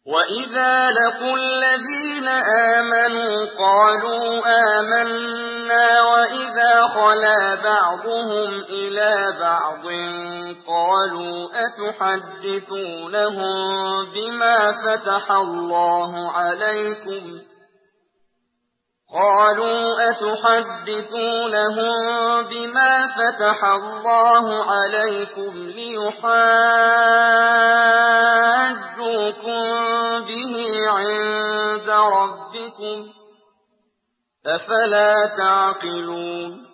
وَإِذَا لَقُوا الَّذِينَ آمَنُوا قَالُوا آمَنَّا وَإِذَا خَلَا بَعْضُهُمْ إِلَىٰ بَعْضٍ قَالُوا أَتُحَدِّثُونَهُم بِمَا فَتَحَ اللَّهُ عَلَيْكُمْ لِيُحَاجُّوكُم بِهِ عِندَ رَبِّكُمْ ۚ أَفَلَا تَعْقِلُونَ